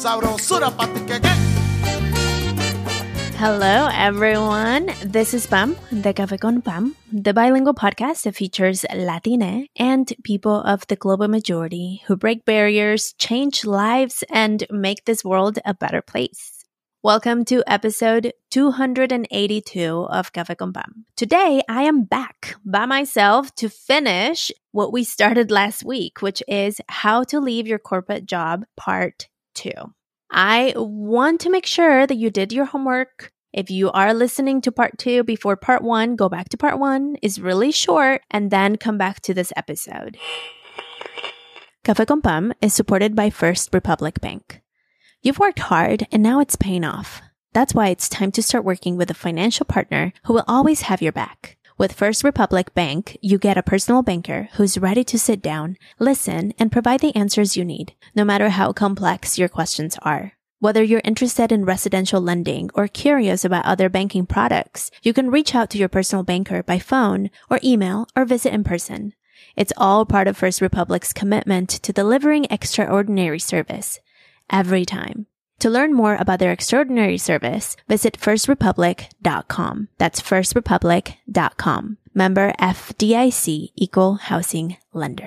Sabrosura pa' ti que. Hello, everyone. This is Pam, de Café con Pam, the bilingual podcast that features Latina and people of the global majority who break barriers, change lives, and make this world a better place. Welcome to episode 282 of Café con Pam. Today, I am back by myself to finish what we started last week, which is How to Leave Your Corporate Job Part 2. I want to make sure that you did your homework. If you are listening to part 2 before part 1, go back to part 1. It's really short, and then come back to this episode. Café con Pam is supported by First Republic Bank. You've worked hard, and now it's paying off. That's why it's time to start working with a financial partner who will always have your back. With First Republic Bank, you get a personal banker who's ready to sit down, listen, and provide the answers you need, no matter how complex your questions are. Whether you're interested in residential lending or curious about other banking products, you can reach out to your personal banker by phone or email or visit in person. It's all part of First Republic's commitment to delivering extraordinary service every time. To learn more about their extraordinary service, visit firstrepublic.com. That's firstrepublic.com. Member FDIC, Equal Housing Lender.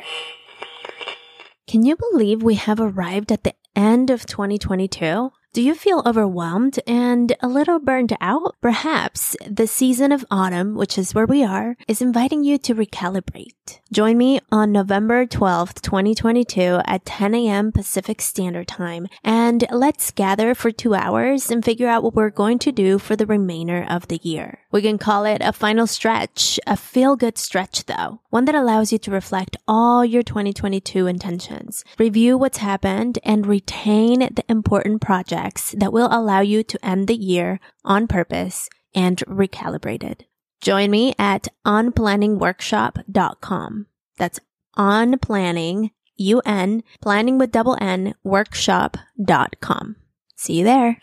Can you believe we have arrived at the end of 2022? Do you feel overwhelmed and a little burned out? Perhaps the season of autumn, which is where we are, is inviting you to recalibrate. Join me on November 12th, 2022 at 10 a.m. Pacific Standard Time, and let's gather for 2 hours and figure out what we're going to do for the remainder of the year. We can call it a final stretch, a feel-good stretch though, one that allows you to reflect all your 2022 intentions, review what's happened, and retain the important projects that will allow you to end the year on purpose and recalibrated. Join me at onplanningworkshop.com. That's onplanning, U-N, planning with double N, workshop.com. See you there.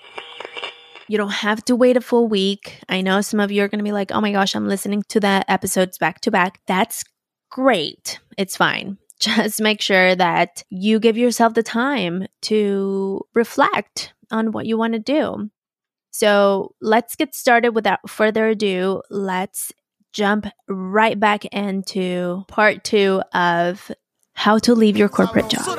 You don't have to wait a full week. I know some of you are going to be like, oh my gosh, I'm listening to the episodes back to back. That's great. It's fine. Just make sure that you give yourself the time to reflect on what you want to do. So let's get started without further ado. Let's jump right back into part 2 of How to Leave Your Corporate Job.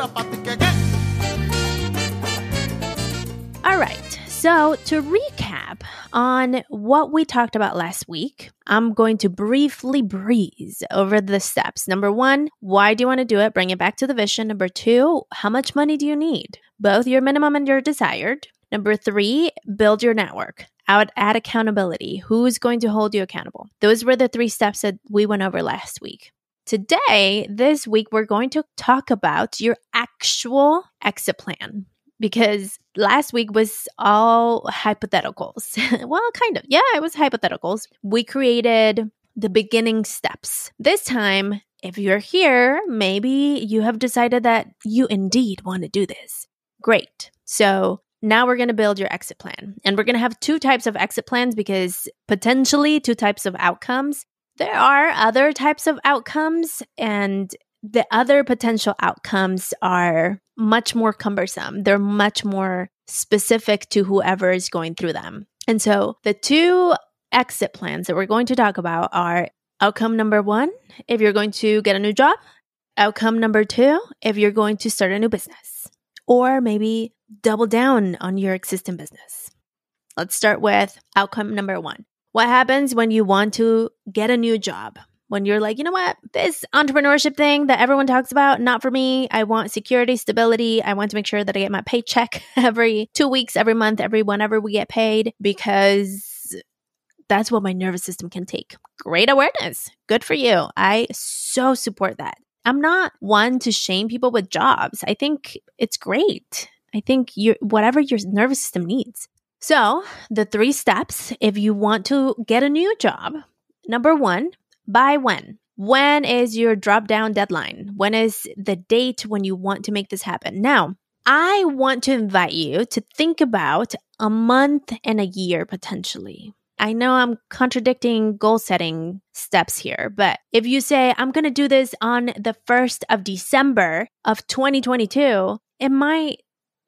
All right. So to recap on what we talked about last week, I'm going to briefly breeze over the steps. Number 1, why do you want to do it? Bring it back to the vision. Number 2, how much money do you need? Both your minimum and your desired. Number 3, build your network. Add accountability. Who's going to hold you accountable? Those were the 3 steps that we went over last week. Today, this week, we're going to talk about your actual exit plan. Because last week was all hypotheticals. Well, kind of. Yeah, it was hypotheticals. We created the beginning steps. This time, if you're here, maybe you have decided that you indeed want to do this. Great. So now we're going to build your exit plan. And we're going to have 2 types of exit plans because potentially 2 types of outcomes. There are other types of outcomes, and the other potential outcomes are much more cumbersome. They're much more specific to whoever is going through them. And so the 2 exit plans that we're going to talk about are outcome number 1, if you're going to get a new job. Outcome number 2, if you're going to start a new business. Or maybe double down on your existing business. Let's start with outcome number 1. What happens when you want to get a new job? When you're like, you know what, this entrepreneurship thing that everyone talks about, not for me. I want security, stability. I want to make sure that I get my paycheck every 2 weeks, every month, whenever we get paid, because that's what my nervous system can take. Great awareness. Good for you. I so support that. I'm not one to shame people with jobs. I think it's great. I think whatever your nervous system needs. So the 3 steps, if you want to get a new job, number 1, by when? When is your drop down deadline? When is the date when you want to make this happen? Now, I want to invite you to think about a month and a year potentially. I know I'm contradicting goal setting steps here, but if you say, I'm going to do this on the 1st of December of 2022, it might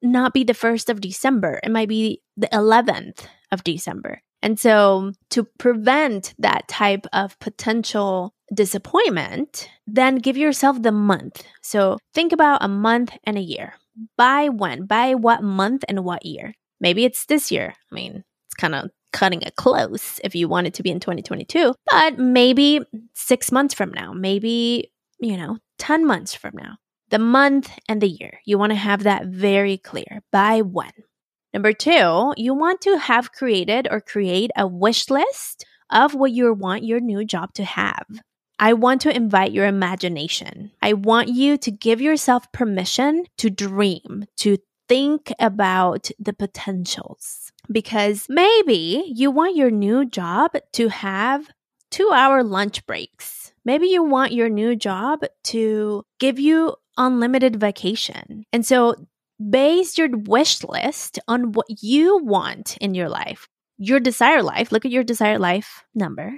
not be the 1st of December. It might be the 11th of December. And so to prevent that type of potential disappointment, then give yourself the month. So think about a month and a year. By when? By what month and what year? Maybe it's this year. I mean, it's kind of cutting it close if you want it to be in 2022, but maybe 6 months from now, maybe, 10 months from now. The month and the year. You want to have that very clear. By when? Number 2, you want to have created or create a wish list of what you want your new job to have. I want to invite your imagination. I want you to give yourself permission to dream, to think about the potentials. Because maybe you want your new job to have 2-hour lunch breaks. Maybe you want your new job to give you unlimited vacation. And so base your wish list on what you want in your life, your desired life. Look at your desired life number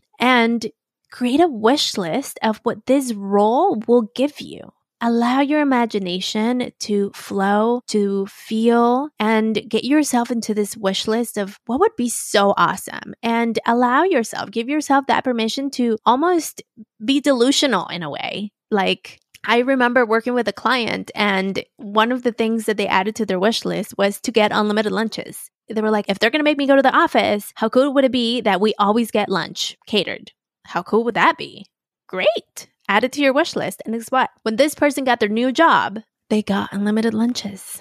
and create a wish list of what this role will give you. Allow your imagination to flow, to feel, and get yourself into this wish list of what would be so awesome. And give yourself that permission to almost be delusional in a way. Like, I remember working with a client, and one of the things that they added to their wish list was to get unlimited lunches. They were like, if they're going to make me go to the office, how cool would it be that we always get lunch catered? How cool would that be? Great. Add it to your wish list. And guess what? When this person got their new job, they got unlimited lunches.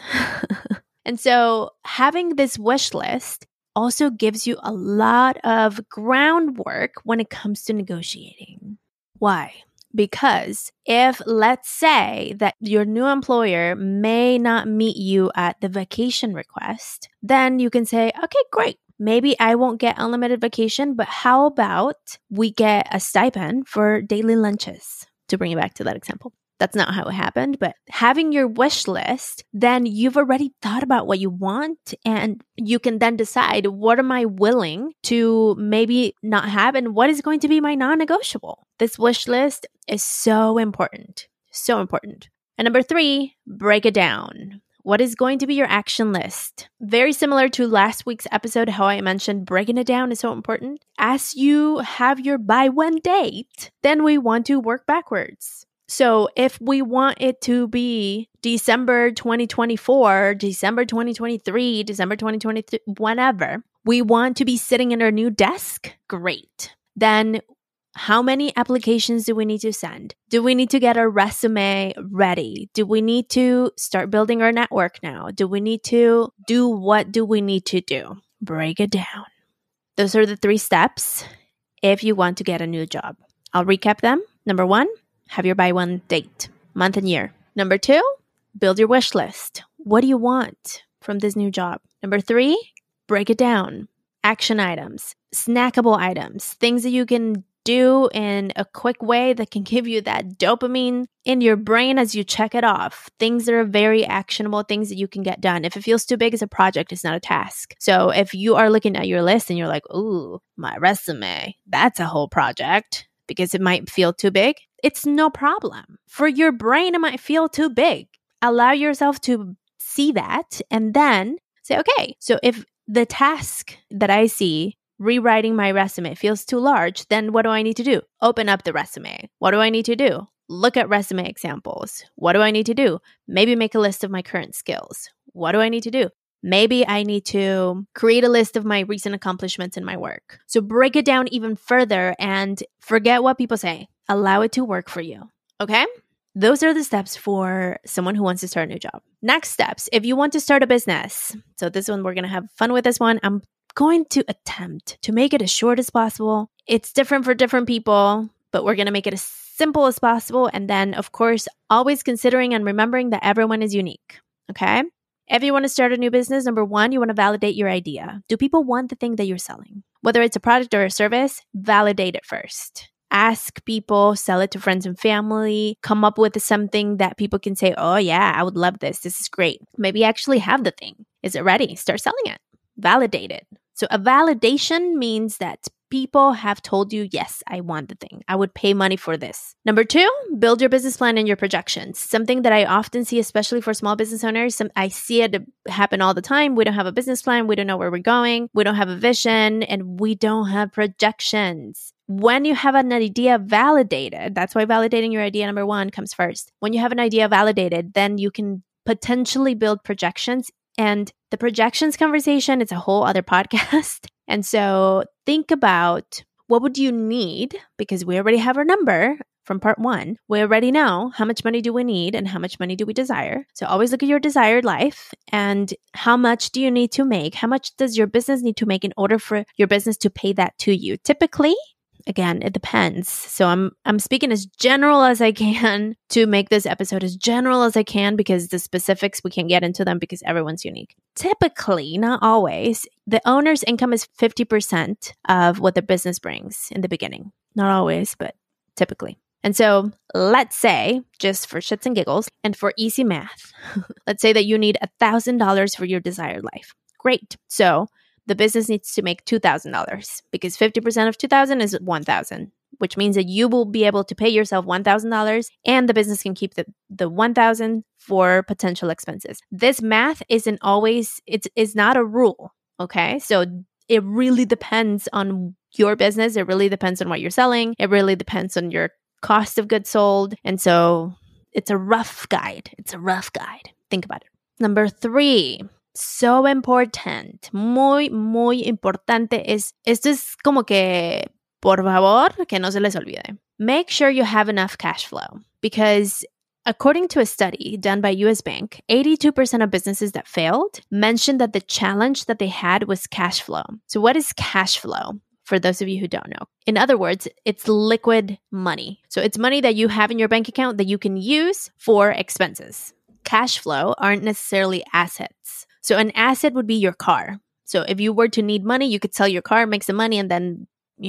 And so having this wish list also gives you a lot of groundwork when it comes to negotiating. Why? Because if, let's say, that your new employer may not meet you at the vacation request, then you can say, okay, great. Maybe I won't get unlimited vacation, but how about we get a stipend for daily lunches? To bring it back to that example. That's not how it happened, but having your wish list, then you've already thought about what you want, and you can then decide, what am I willing to maybe not have, and what is going to be my non-negotiable? This wish list is so important, so important. And number 3, break it down. What is going to be your action list? Very similar to last week's episode, how I mentioned breaking it down is so important. As you have your by when date, then we want to work backwards. So if we want it to be December 2024, December 2023, December 2023, whenever, we want to be sitting in our new desk, great. Then how many applications do we need to send? Do we need to get our resume ready? Do we need to start building our network now? Do we need to do what do we need to do? Break it down. Those are the 3 steps if you want to get a new job. I'll recap them. Number 1, have your by when date, month and year. Number 2, build your wish list. What do you want from this new job? Number 3, break it down. Action items, snackable items, things that you can do in a quick way that can give you that dopamine in your brain as you check it off. Things that are very actionable, things that you can get done. If it feels too big, it's a project, it's not a task. So if you are looking at your list and you're like, ooh, my resume, that's a whole project, because it might feel too big, it's no problem. For your brain, it might feel too big. Allow yourself to see that and then say, okay, so if the task that I see rewriting my resume feels too large, then what do I need to do? Open up the resume. What do I need to do? Look at resume examples. What do I need to do? Maybe make a list of my current skills. What do I need to do? Maybe I need to create a list of my recent accomplishments in my work. So break it down even further and forget what people say. Allow it to work for you. Okay? Those are the steps for someone who wants to start a new job. Next steps, if you want to start a business. So this one, we're going to have fun with this one. I'm going to attempt to make it as short as possible. It's different for different people, but we're going to make it as simple as possible. And then, of course, always considering and remembering that everyone is unique. Okay? If you want to start a new business, number 1, you want to validate your idea. Do people want the thing that you're selling? Whether it's a product or a service, validate it first. Ask people, sell it to friends and family, come up with something that people can say, oh yeah, I would love this. This is great. Maybe actually have the thing. Is it ready? Start selling it. Validate it. So a validation means that people have told you, yes, I want the thing. I would pay money for this. Number 2, build your business plan and your projections. Something that I often see, especially for small business owners, I see it happen all the time. We don't have a business plan. We don't know where we're going. We don't have a vision, and we don't have projections. When you have an idea validated, that's why validating your idea, number 1, comes first. When you have an idea validated, then you can potentially build projections. And the projections conversation, it's a whole other podcast. And so think about, what would you need? Because we already have our number from part 1. We already know how much money do we need and how much money do we desire. So always look at your desired life and how much do you need to make? How much does your business need to make in order for your business to pay that to you? Typically, again, it depends. So I'm speaking as general as I can to make this episode as general as I can, because the specifics, we can't get into them because everyone's unique. Typically, not always, the owner's income is 50% of what the business brings in the beginning. Not always, but typically. And so let's say, just for shits and giggles and for easy math, let's say that you need $1,000 for your desired life. Great. So the business needs to make $2,000 because 50% of $2,000 is $1,000, which means that you will be able to pay yourself $1,000 and the business can keep the $1,000 for potential expenses. This math isn't always, it's not a rule, okay? So it really depends on your business. It really depends on what you're selling. It really depends on your cost of goods sold. And so it's a rough guide. It's a rough guide. Think about it. Number 3. So important, muy, muy importante esto es como que, por favor, que no se les olvide. Make sure you have enough cash flow because according to a study done by US Bank, 82% of businesses that failed mentioned that the challenge that they had was cash flow. So what is cash flow? For those of you who don't know. In other words, it's liquid money. So it's money that you have in your bank account that you can use for expenses. Cash flow aren't necessarily assets. So an asset would be your car. So if you were to need money, you could sell your car, make some money, and then,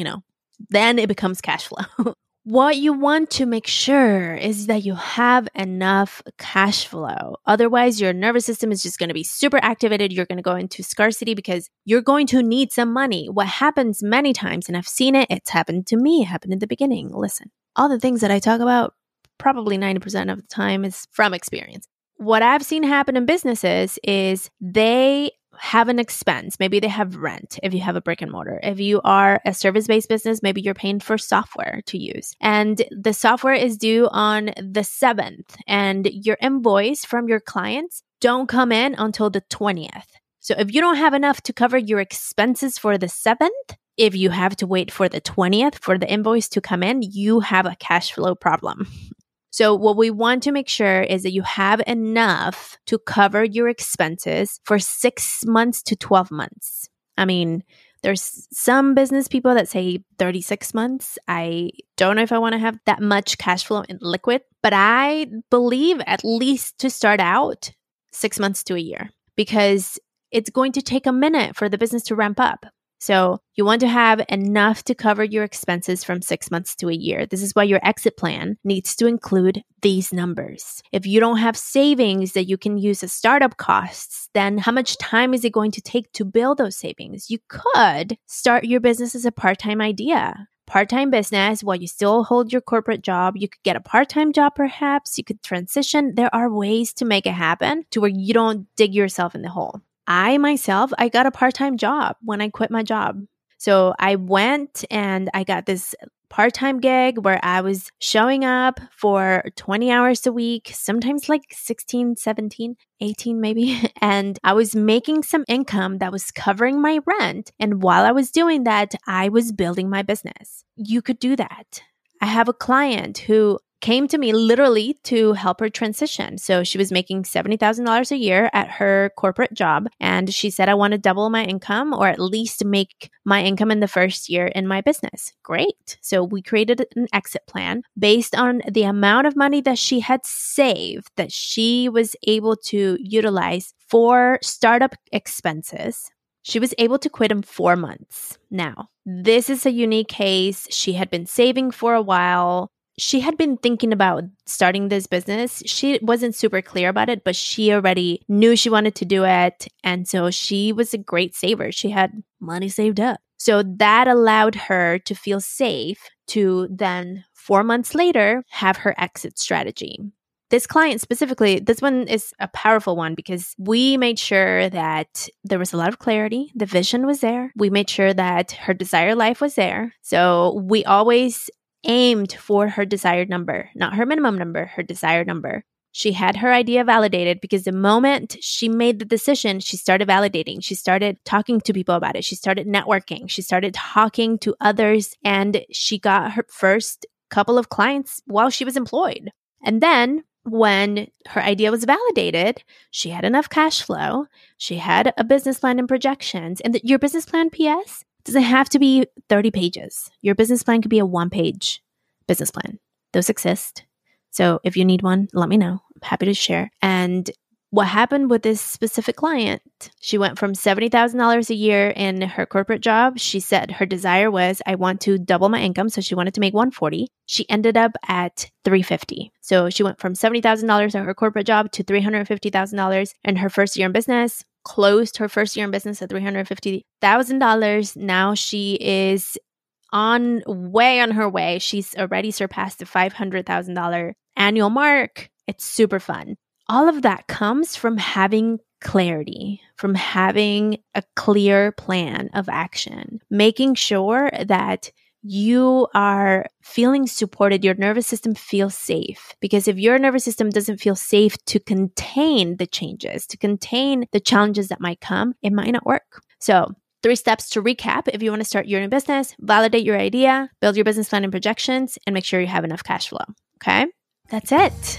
then it becomes cash flow. What you want to make sure is that you have enough cash flow. Otherwise, your nervous system is just going to be super activated. You're going to go into scarcity because you're going to need some money. What happens many times, and I've seen it, it's happened to me, it happened in the beginning. Listen, all the things that I talk about, probably 90% of the time is from experience. What I've seen happen in businesses is they have an expense. Maybe they have rent if you have a brick and mortar. If you are a service-based business, maybe you're paying for software to use. And the software is due on the 7th. And your invoice from your clients don't come in until the 20th. So if you don't have enough to cover your expenses for the 7th, if you have to wait for the 20th for the invoice to come in, you have a cash flow problem. So what we want to make sure is that you have enough to cover your expenses for 6 months to 12 months. I mean, there's some business people that say 36 months. I don't know if I want to have that much cash flow in liquid, but I believe at least to start out 6 months to a year because it's going to take a minute for the business to ramp up. So you want to have enough to cover your expenses from 6 months to a year. This is why your exit plan needs to include these numbers. If you don't have savings that you can use as startup costs, then how much time is it going to take to build those savings? You could start your business as a part-time idea. Part-time business while you still hold your corporate job. You could get a part-time job perhaps. You could transition. There are ways to make it happen to where you don't dig yourself in the hole. I got a part-time job when I quit my job. So I went and I got this part-time gig where I was showing up for 20 hours a week, sometimes like 16, 17, 18 maybe. And I was making some income that was covering my rent. And while I was doing that, I was building my business. You could do that. I have a client who came to me literally to help her transition. So she was making $70,000 a year at her corporate job. And she said, I want to double my income or at least make my income in the first year in my business. Great. So we created an exit plan based on the amount of money that she had saved that she was able to utilize for startup expenses. She was able to quit in 4 months. Now, this is a unique case. She had been saving for a while. She had been thinking about starting this business. She wasn't super clear about it, but she already knew she wanted to do it. And so she was a great saver. She had money saved up. So that allowed her to feel safe to then 4 months later have her exit strategy. This client specifically, this one is a powerful one because we made sure that there was a lot of clarity. The vision was there. We made sure that her desired life was there. So we always aimed for her desired number, not her minimum number, her desired number. She had her idea validated because the moment she made the decision, she started validating. She started talking to people about it. She started networking. She started talking to others, and she got her first couple of clients while she was employed. And then when her idea was validated, she had enough cash flow. She had a business plan and projections. And your business plan, PS, doesn't have to be 30 pages. Your business plan could be a 1-page business plan. Those exist. So if you need one, let me know. I'm happy to share. And what happened with this specific client, she went from $70,000 a year in her corporate job. She said her desire was, I want to double my income. So she wanted to make $140,000. She ended up at $350,000. So she went from $70,000 at her corporate job to $350,000 in her first year in business, closed her first year in business at $350,000. Now she is on her way. She's already surpassed the $500,000 annual mark. It's super fun. All of that comes from having clarity, from having a clear plan of action, making sure that you are feeling supported, your nervous system feels safe. Because if your nervous system doesn't feel safe to contain the changes, to contain the challenges that might come, it might not work. So 3 steps to recap if you want to start your new business: validate your idea, build your business plan and projections, and make sure you have enough cash flow. Okay? That's it.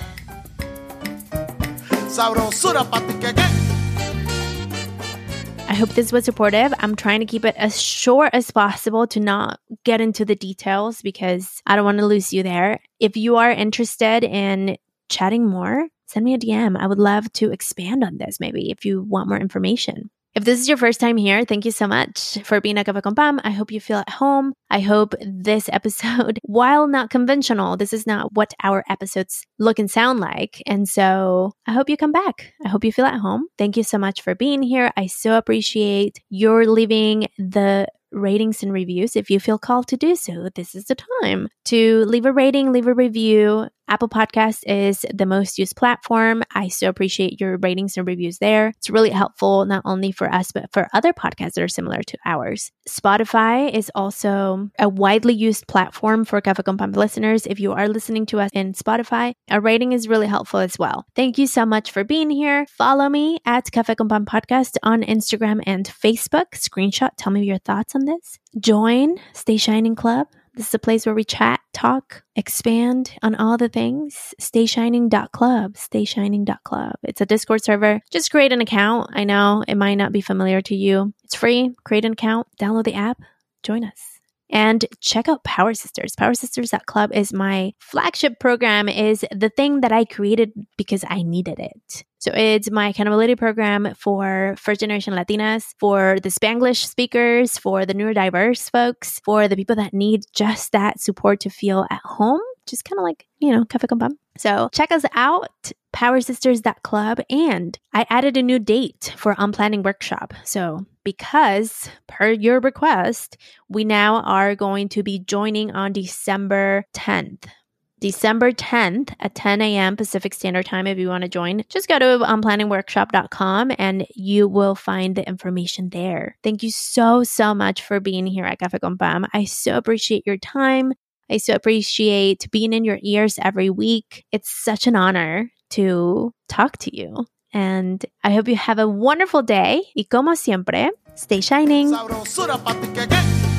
I hope this was supportive. I'm trying to keep it as short as possible to not get into the details because I don't want to lose you there. If you are interested in chatting more, send me a DM. I would love to expand on this maybe if you want more information. If this is your first time here, thank you so much for being a Café con Pam. I hope you feel at home. I hope this episode, while not conventional, this is not what our episodes look and sound like. And so I hope you come back. I hope you feel at home. Thank you so much for being here. I so appreciate your leaving the ratings and reviews. If you feel called to do so, this is the time to leave a rating, leave a review. Apple Podcast is the most used platform. I so appreciate your ratings and reviews there. It's really helpful, not only for us, but for other podcasts that are similar to ours. Spotify is also a widely used platform for Café con Pam listeners. If you are listening to us in Spotify, a rating is really helpful as well. Thank you so much for being here. Follow me at Café con Pam Podcast on Instagram and Facebook. Screenshot, tell me your thoughts on this. Join Stay Shining Club. This is a place where we chat, talk, expand on all the things. StayShining.club, StayShining.club. It's a Discord server. Just create an account. I know it might not be familiar to you. It's free. Create an account, download the app, join us. And check out Power Sisters. PowerSisters.club is my flagship program, is the thing that I created because I needed it. So it's my accountability program for first-generation Latinas, for the Spanglish speakers, for the neurodiverse folks, for the people that need just that support to feel at home, just kind of like, Café con Pam. So check us out, PowerSisters.club. And I added a new date for Unplanning Workshop. So because per your request, we now are going to be joining on December 10th. December 10th at 10 a.m. Pacific Standard Time. If you want to join, just go to unplanningworkshop.com and you will find the information there. Thank you so, so much for being here at Café con Pam. I so appreciate your time. I so appreciate being in your ears every week. It's such an honor to talk to you. And I hope you have a wonderful day. Y como siempre, stay shining.